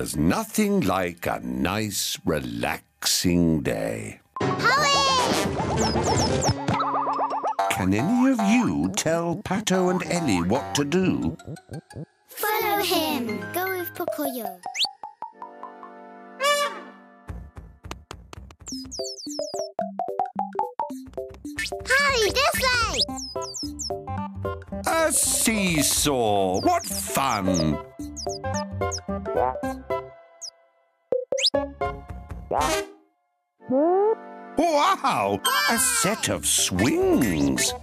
There's nothing like a nice, relaxing day. Hurry! Can any of you tell Pato and Ellie what to do? Follow him. Go with Pocoyo. Hurry, this way! A seesaw! What fun! Wow! A set of swings!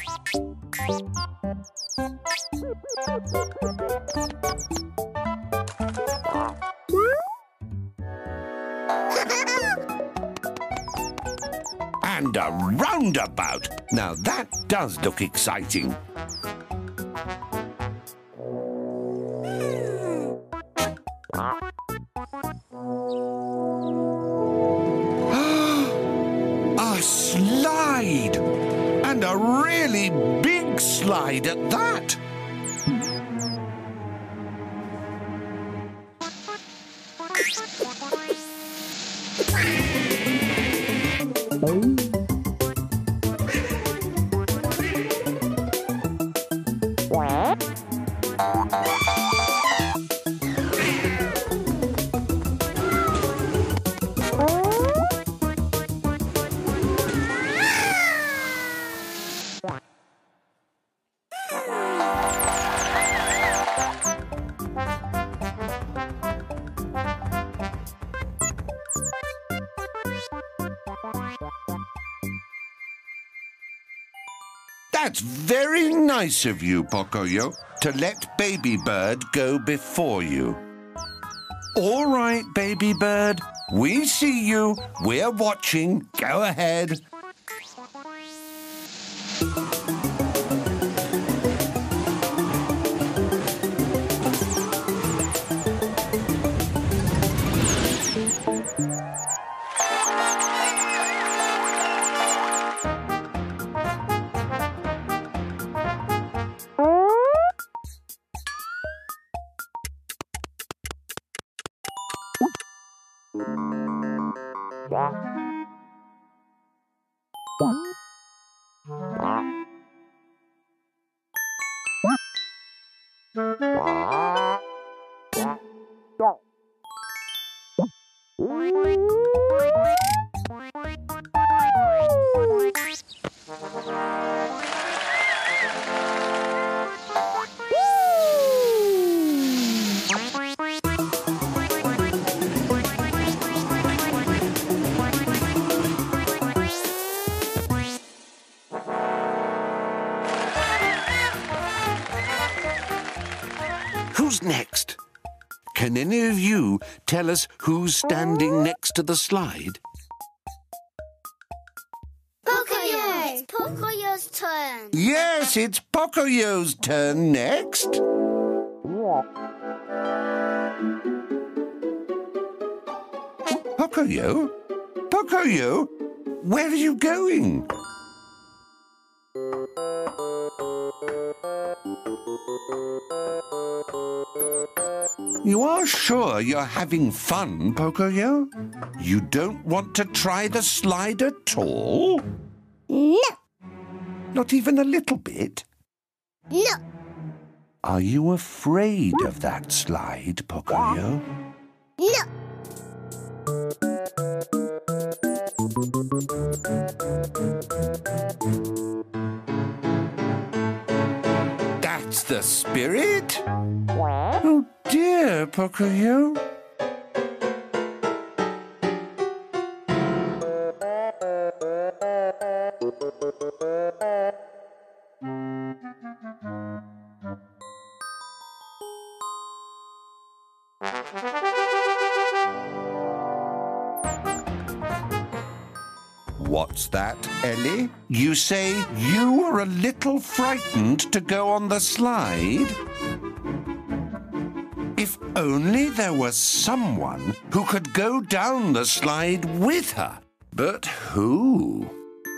And a roundabout! Now that does look exciting. A slide! And a really big slide at that! That's very nice of you, Pocoyo, to let Baby Bird go before you. All right, Baby Bird, we see you. We're watching. Go ahead. Who's next? Can any of you tell us who's standing next to the slide? Pocoyo! It's Pocoyo's turn. Yes, it's Pocoyo's turn next. Pocoyo? Pocoyo? Where are you going? You are sure you're having fun, Pocoyo? You don't want to try the slide at all? No. Not even a little bit? No. Are you afraid of that slide, Pocoyo? No. That's the spirit? Oh dear, Pocoyo. What's that, Ellie? You say you were a little frightened to go on the slide? If only there was someone who could go down the slide with her. But who?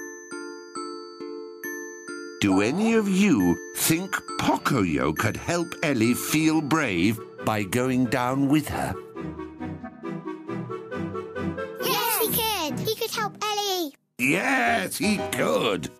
Do any of you think Pocoyo could help Ellie feel brave by going down with her? Yes, he could. He could help Ellie. Yes, he could.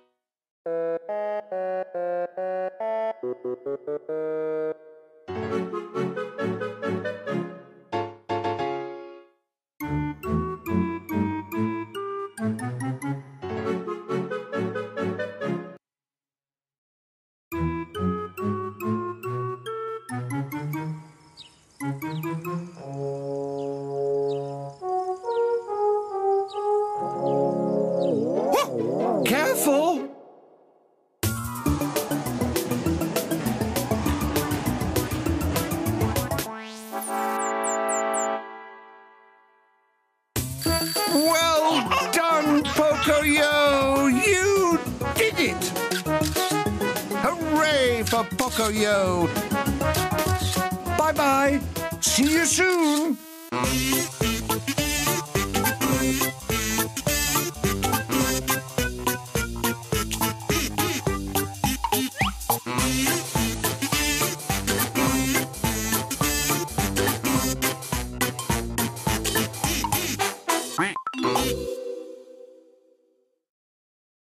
Careful! Well done, Pocoyo! You did it! Hooray for Pocoyo! Bye-bye! See you soon!